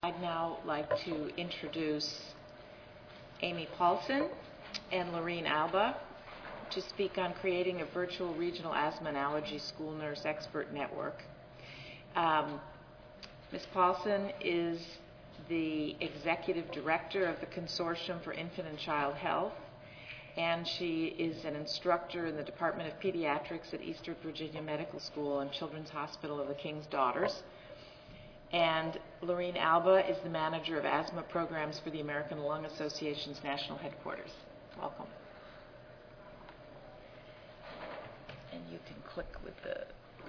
I'd now like to introduce Amy Paulson and Lorene Alba to speak on creating a virtual regional asthma and allergy school nurse expert network. Ms. Paulson is the executive director of the Consortium for Infant and Child Health, and she is an instructor in the Department of Pediatrics at Eastern Virginia Medical School and Children's Hospital of the King's Daughters. And Lorene Alba is the manager of asthma programs for the American Lung Association's national headquarters. Welcome. And you can click with the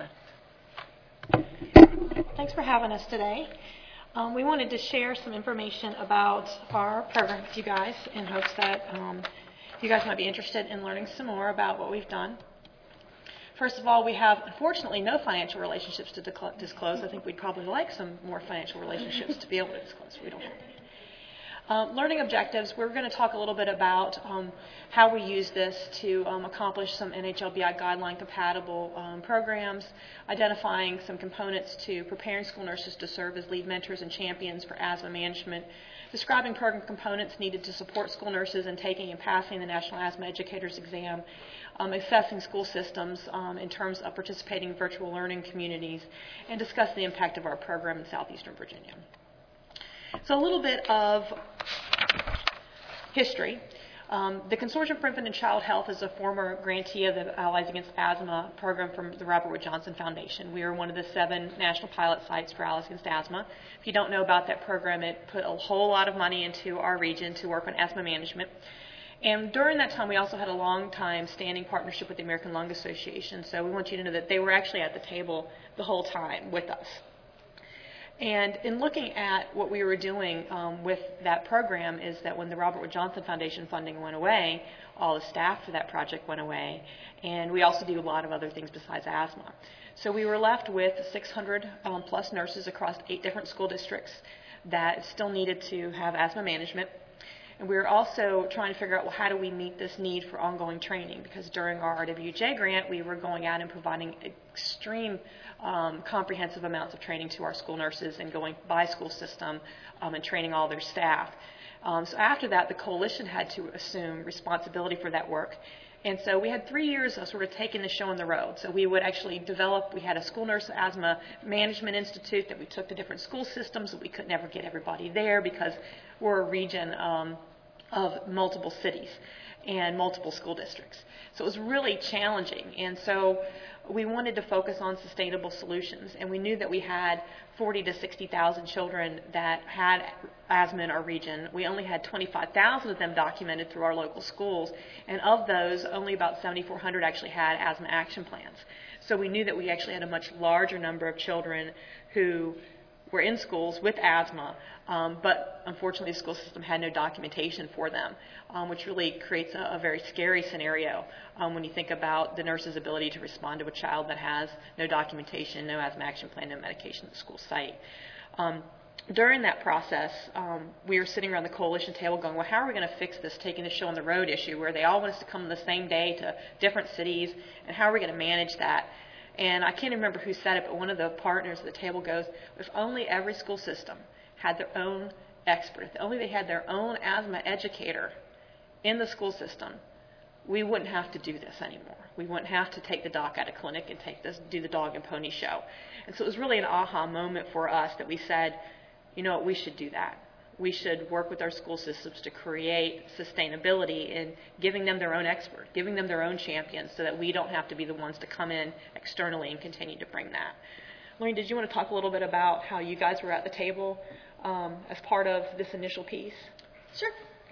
left. Thanks for having us today. We wanted to share some information about our program with you guys in hopes that you guys might be interested in learning some more about what we've done. First of all, we have, unfortunately, no financial relationships to disclose. I think we'd probably like some more financial relationships to be able to disclose. We don't have any. Learning objectives, we're going to talk a little bit about how we use this to accomplish some NHLBI guideline-compatible programs, identifying some components to preparing school nurses to serve as lead mentors and champions for asthma management, describing program components needed to support school nurses in taking and passing the National Asthma Educators Exam, assessing school systems in terms of participating in virtual learning communities, and discuss the impact of our program in southeastern Virginia. So a little bit of history. The Consortium for Infant and Child Health is a former grantee of the Allies Against Asthma program from the Robert Wood Johnson Foundation. We are one of the 7 national pilot sites for Allies Against Asthma. If you don't know about that program, it put a whole lot of money into our region to work on asthma management. And during that time, we also had a long-time standing partnership with the American Lung Association. So we want you to know that they were actually at the table the whole time with us. And in looking at what we were doing with that program is that when the Robert Wood Johnson Foundation funding went away, all the staff for that project went away. And we also do a lot of other things besides asthma. So we were left with 600 plus nurses across 8 different school districts that still needed to have asthma management. And we were also trying to figure out, well, how do we meet this need for ongoing training? Because during our RWJ grant, we were going out and providing extreme comprehensive amounts of training to our school nurses and going by school system and training all their staff. So after that, the coalition had to assume responsibility for that work. And so we had 3 years of sort of taking the show on the road. So we would actually develop, we had a school nurse asthma management institute that we took to different school systems, but we could never get everybody there because we're a region of multiple cities and multiple school districts. So it was really challenging. And so we wanted to focus on sustainable solutions. And we knew that we had 40 to 60,000 children that had asthma in our region. We only had 25,000 of them documented through our local schools. And of those, only about 7,400 actually had asthma action plans. So we knew that we actually had a much larger number of children who were in schools with asthma, but unfortunately the school system had no documentation for them, which really creates a very scary scenario when you think about the nurse's ability to respond to a child that has no documentation, no asthma action plan, no medication at the school site. During that process, we were sitting around the coalition table going, well, how are we going to fix this taking the show on the road issue where they all want us to come the same day to different cities, and how are we going to manage that? And I can't remember who said it, but one of the partners at the table goes, if only every school system had their own expert, if only they had their own asthma educator in the school system, we wouldn't have to do this anymore. We wouldn't have to take the doc out of clinic and do the dog and pony show. And so it was really an aha moment for us that we said, you know what, we should do that. We should work with our school systems to create sustainability in giving them their own expert, giving them their own champions so that we don't have to be the ones to come in externally and continue to bring that. Lorene, did you want to talk a little bit about how you guys were at the table as part of this initial piece? Sure.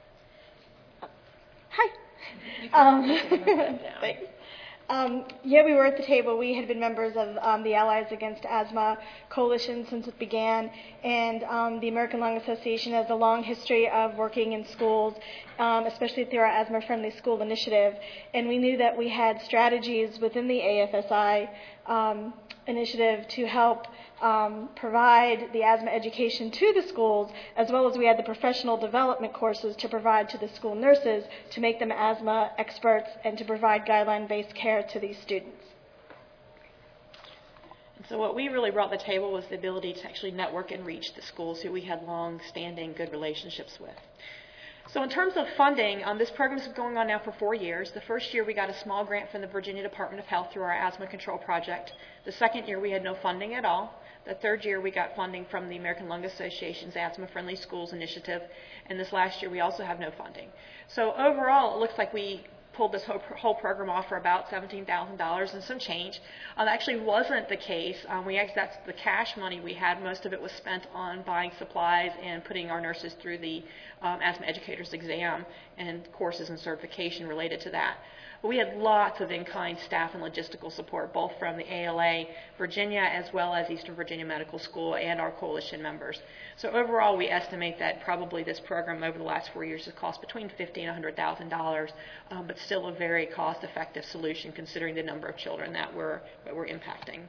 Hi. Thanks. Yeah, we were at the table. We had been members of the Allies Against Asthma Coalition since it began, and the American Lung Association has a long history of working in schools, especially through our Asthma Friendly School Initiative. And we knew that we had strategies within the AFSI initiative to help provide the asthma education to the schools, as well as we had the professional development courses to provide to the school nurses to make them asthma experts and to provide guideline-based care to these students. So what we really brought to the table was the ability to actually network and reach the schools who we had long-standing good relationships with. So in terms of funding, this program has been going on now for 4 years. The first year we got a small grant from the Virginia Department of Health through our asthma control project. The second year we had no funding at all. The third year we got funding from the American Lung Association's Asthma Friendly Schools initiative. And this last year we also have no funding. So overall it looks like we pulled this whole program off for about $17,000 and some change. That actually wasn't the case. That's the cash money we had. Most of it was spent on buying supplies and putting our nurses through the asthma educators exam and courses and certification related to that. But we had lots of in-kind staff and logistical support, both from the ALA Virginia as well as Eastern Virginia Medical School and our coalition members. So overall, we estimate that probably this program over the last 4 years has cost between $50,000 and $100,000, but still a very cost-effective solution considering the number of children that we're impacting.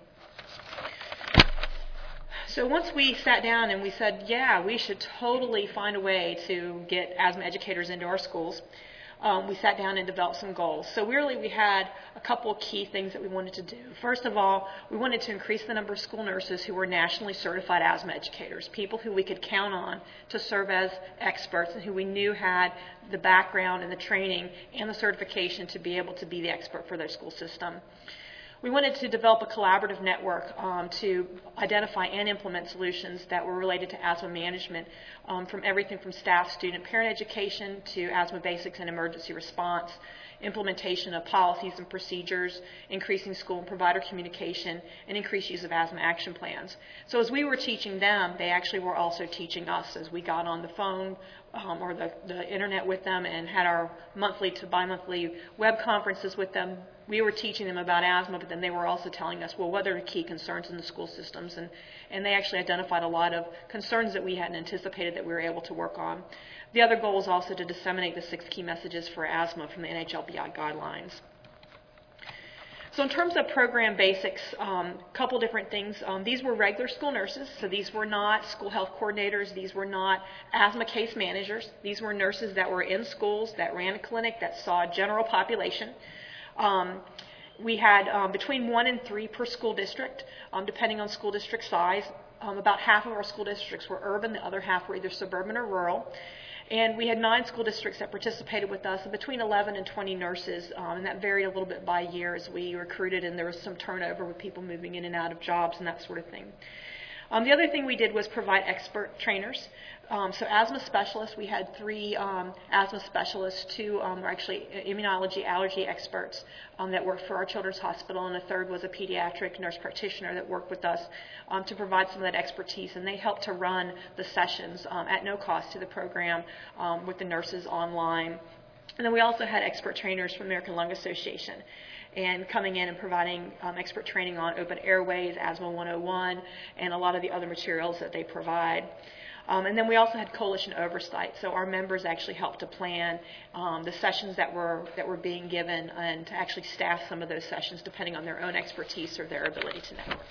So once we sat down and we said, yeah, we should totally find a way to get asthma educators into our schools, we sat down and developed some goals. So really we had a couple of key things that we wanted to do. First of all, we wanted to increase the number of school nurses who were nationally certified asthma educators, people who we could count on to serve as experts and who we knew had the background and the training and the certification to be able to be the expert for their school system. We wanted to develop a collaborative network to identify and implement solutions that were related to asthma management, from everything from staff, student, parent education to asthma basics and emergency response, implementation of policies and procedures, increasing school and provider communication, and increased use of asthma action plans. So as we were teaching them, they actually were also teaching us as we got on the phone or the internet with them and had our monthly to bi-monthly web conferences with them. We were teaching them about asthma, but then they were also telling us, well, what are the key concerns in the school systems? And they actually identified a lot of concerns that we hadn't anticipated that we were able to work on. The other goal is also to disseminate the 6 key messages for asthma from the NHLBI guidelines. So in terms of program basics, a couple different things. These were regular school nurses, so these were not school health coordinators. These were not asthma case managers. These were nurses that were in schools, that ran a clinic, that saw a general population. We had between 1 and 3 per school district, depending on school district size. About half of our school districts were urban, the other half were either suburban or rural. And we had 9 school districts that participated with us, between 11 and 20 nurses, and that varied a little bit by year as we recruited, and there was some turnover with people moving in and out of jobs and that sort of thing. The other thing we did was provide expert trainers. So asthma specialists, we had 3 asthma specialists, 2 were actually immunology, allergy experts that worked for our children's hospital, and a third was a pediatric nurse practitioner that worked with us to provide some of that expertise, and they helped to run the sessions at no cost to the program with the nurses online. And then we also had expert trainers from the American Lung Association, and coming in and providing expert training on open airways, Asthma 101, and a lot of the other materials that they provide. And then we also had coalition oversight, so our members actually helped to plan the sessions that were being given and to actually staff some of those sessions depending on their own expertise or their ability to network.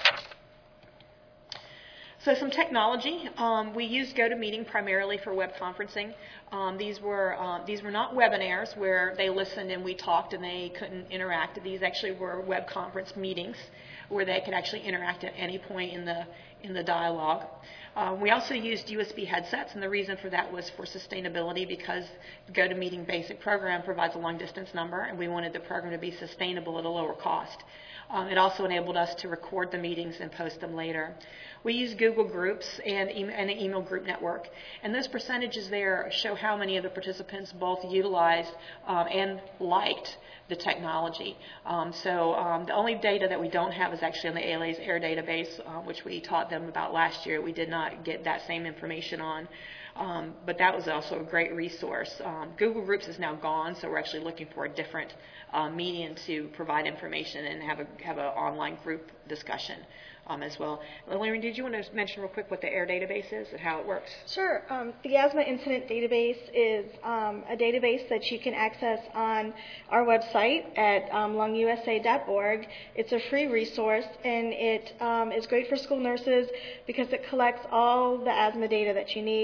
So some technology. We used GoToMeeting primarily for web conferencing. These were not webinars where they listened and we talked and they couldn't interact. These actually were web conference meetings where they could actually interact at any point in the dialogue. We also used USB headsets, and the reason for that was for sustainability, because the GoToMeeting basic program provides a long distance number, and we wanted the program to be sustainable at a lower cost. It also enabled us to record the meetings and post them later. We use Google Groups and an email group network, and those percentages there show how many of the participants both utilized and liked the technology. The only data that we don't have is actually on the ALA's AIR database, which we taught them about last year. We did not get that same information on. But that was also a great resource. Google Groups is now gone, so we're actually looking for a different medium to provide information and have an online group discussion as well. Larry, did you want to mention real quick what the AIR database is and how it works? Sure. The Asthma Incident Database is a database that you can access on our website at lungusa.org. It's a free resource, and it is great for school nurses because it collects all the asthma data that you need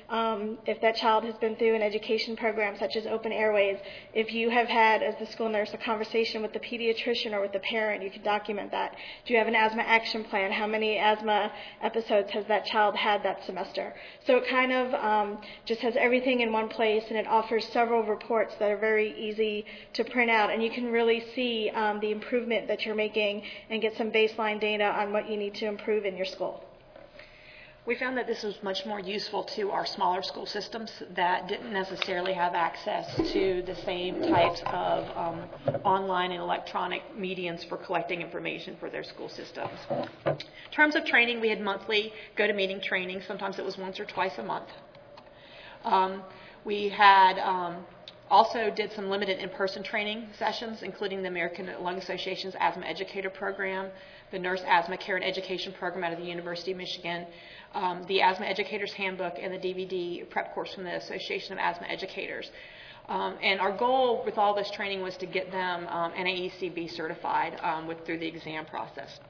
If that child has been through an education program such as Open Airways, if you have had, as the school nurse, a conversation with the pediatrician or with the parent, you can document that. Do you have an asthma action plan? How many asthma episodes has that child had that semester? So it kind of just has everything in one place, and it offers several reports that are very easy to print out, and you can really see the improvement that you're making and get some baseline data on what you need to improve in your school. We found that this was much more useful to our smaller school systems that didn't necessarily have access to the same types of online and electronic mediums for collecting information for their school systems. In terms of training, we had monthly go-to-meeting training. Sometimes it was once or twice a month. We had also did some limited in-person training sessions, including the American Lung Association's Asthma Educator Program, the Nurse Asthma Care and Education Program out of the University of Michigan, the Asthma Educator's Handbook, and the DVD prep course from the Association of Asthma Educators. And our goal with all this training was to get them NAECB certified through the exam process.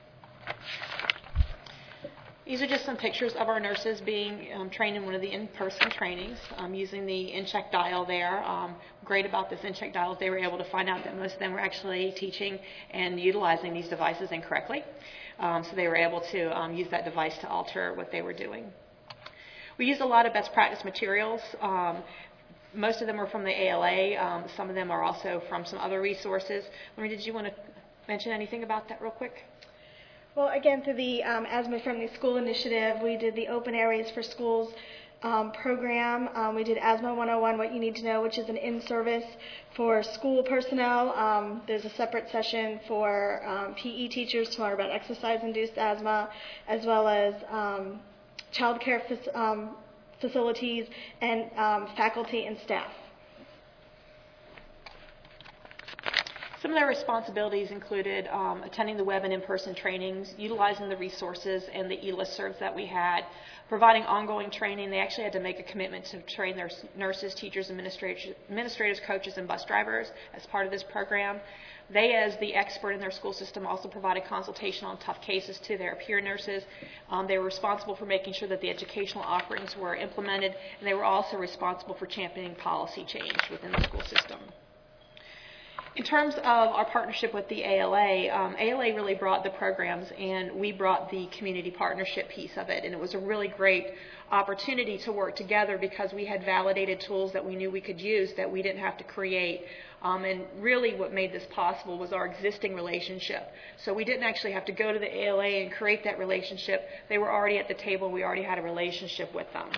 These are just some pictures of our nurses being trained in one of the in-person trainings using the InCheck dial there. Great about this InCheck dial is they were able to find out that most of them were actually teaching and utilizing these devices incorrectly. So they were able to use that device to alter what they were doing. We used a lot of best practice materials. Most of them are from the ALA. Some of them are also from some other resources. Lorraine, did you want to mention anything about that real quick? Well, again, through the Asthma Friendly School Initiative, we did the Open Airways for Schools program. We did Asthma 101, What You Need to Know, which is an in-service for school personnel. There's a separate session for PE teachers to learn about exercise-induced asthma, as well as child care facilities and faculty and staff. Some of their responsibilities included attending the web and in-person trainings, utilizing the resources and the e-listservs that we had, providing ongoing training. They actually had to make a commitment to train their nurses, teachers, administrators, coaches, and bus drivers as part of this program. They, as the expert in their school system, also provided consultation on tough cases to their peer nurses. They were responsible for making sure that the educational offerings were implemented, and they were also responsible for championing policy change within the school system. In terms of our partnership with the ALA, ALA really brought the programs, and we brought the community partnership piece of it. And it was a really great opportunity to work together because we had validated tools that we knew we could use that we didn't have to create. And really what made this possible was our existing relationship. So we didn't actually have to go to the ALA and create that relationship. They were already at the table. We already had a relationship with them.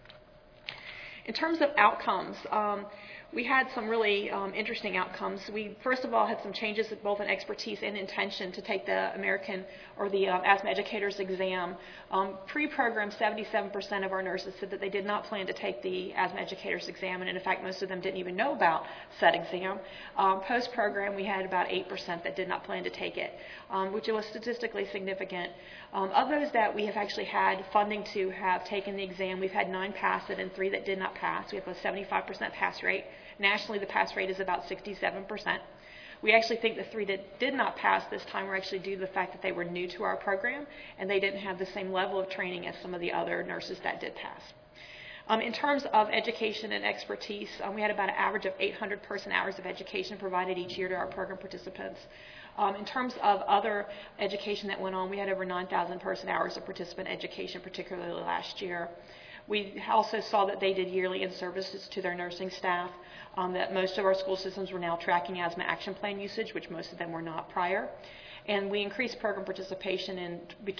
In terms of outcomes, we had some really interesting outcomes. We, first of all, had some changes both in expertise and intention to take the American or the asthma educators exam. Pre-program, 77% of our nurses said that they did not plan to take the asthma educators exam, and in fact, most of them didn't even know about said exam. Post-program, we had about 8% that did not plan to take it, which was statistically significant. Of those that we have actually had funding to have taken the exam, we've had 9 pass it and 3 that did not pass. We have a 75% pass rate. Nationally, the pass rate is about 67%. We actually think the 3 that did not pass this time were actually due to the fact that they were new to our program and they didn't have the same level of training as some of the other nurses that did pass. In terms of education and expertise, we had about an average of 800 person hours of education provided each year to our program participants. In terms of other education that went on, we had over 9,000 person hours of participant education, particularly last year. We also saw that they did yearly in-services to their nursing staff, that most of our school systems were now tracking asthma action plan usage, which most of them were not prior. And we increased program participation in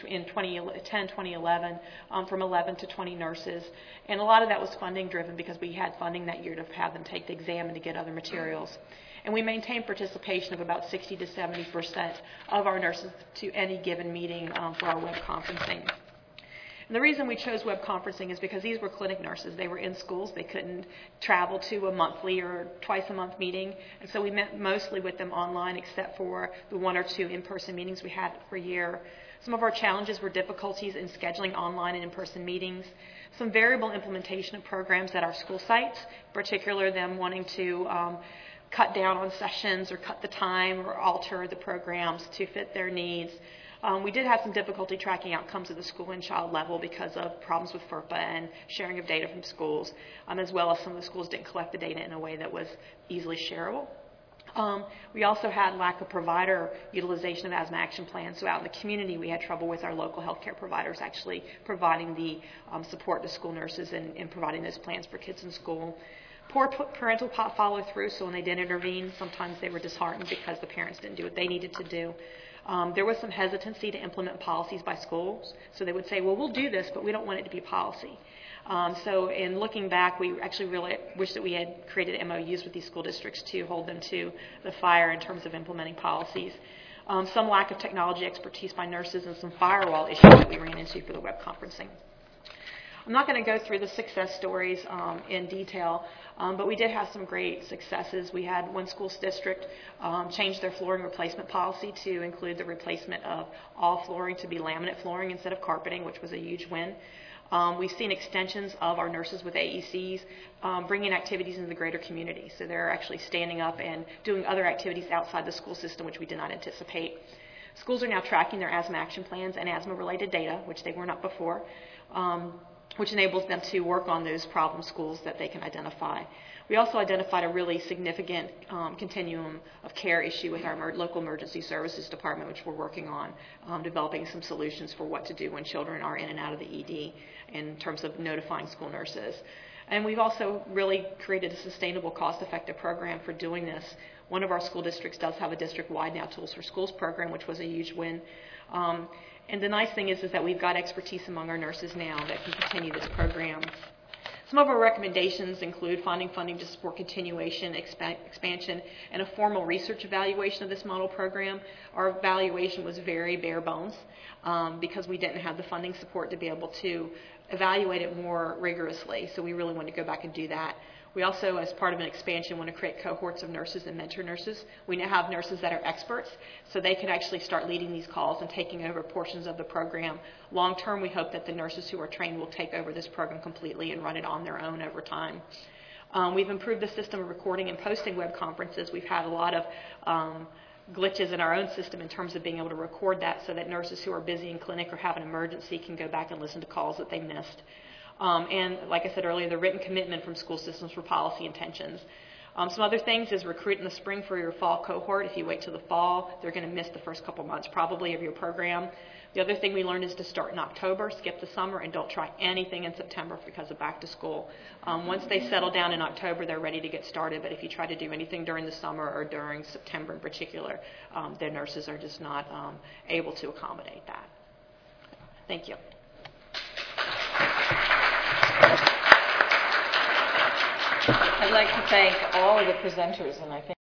2010-2011 from 11 to 20 nurses. And a lot of that was funding driven because we had funding that year to have them take the exam and to get other materials. And we maintained participation of about 60 to 70% of our nurses to any given meeting for our web conferencing. And the reason we chose web conferencing is because these were clinic nurses. They were in schools. They couldn't travel to a monthly or twice a month meeting. And so we met mostly with them online except for the 1 or 2 in-person meetings we had per year. Some of our challenges were difficulties in scheduling online and in-person meetings, some variable implementation of programs at our school sites, in particular them wanting to cut down on sessions or cut the time or alter the programs to fit their needs. We did have some difficulty tracking outcomes at the school and child level because of problems with FERPA and sharing of data from schools, as well as some of the schools didn't collect the data in a way that was easily shareable. We also had lack of provider utilization of asthma action plans. So out in the community, we had trouble with our local healthcare providers actually providing the support to school nurses and providing those plans for kids in school. Poor parental follow-through, so when they did intervene, sometimes they were disheartened because the parents didn't do what they needed to do. There was some hesitancy to implement policies by schools. So they would say, well, we'll do this, but we don't want it to be policy. So in looking back, we actually really wish that we had created MOUs with these school districts to hold them to the fire in terms of implementing policies. Some lack of technology expertise by nurses and some firewall issues that we ran into for the web conferencing. I'm not going to go through the success stories in detail, but we did have some great successes. We had one school district change their flooring replacement policy to include the replacement of all flooring to be laminate flooring instead of carpeting, which was a huge win. We've seen extensions of our nurses with AECs bringing activities into the greater community. So they're actually standing up and doing other activities outside the school system, which we did not anticipate. Schools are now tracking their asthma action plans and asthma-related data, which they were not before, which enables them to work on those problem schools that they can identify. We also identified a really significant continuum of care issue with our local emergency services department, which we're working on, developing some solutions for what to do when children are in and out of the ED in terms of notifying school nurses. And we've also really created a sustainable, cost-effective program for doing this. One of our school districts does have a district-wide now Tools for Schools program, which was a huge win. And the nice thing is that we've got expertise among our nurses now that can continue this program. Some of our recommendations include finding funding to support continuation, expansion, and a formal research evaluation of this model program. Our evaluation was very bare bones because we didn't have the funding support to be able to evaluate it more rigorously. So we really wanted to go back and do that. We also, as part of an expansion, want to create cohorts of nurses and mentor nurses. We now have nurses that are experts, so they can actually start leading these calls and taking over portions of the program. Long term, we hope that the nurses who are trained will take over this program completely and run it on their own over time. We've improved the system of recording and posting web conferences. We've had a lot of glitches in our own system in terms of being able to record that so that nurses who are busy in clinic or have an emergency can go back and listen to calls that they missed. And like I said earlier, the written commitment from school systems for policy intentions. Some other things is recruit in the spring for your fall cohort. If you wait till the fall, they're going to miss the first couple months probably of your program. The other thing we learned is to start in October, skip the summer, and don't try anything in September because of back to school. Once they settle down in October, they're ready to get started. But if you try to do anything during the summer or during September in particular, their nurses are just not able to accommodate that. Thank you. I'd like to thank all of the presenters, and I think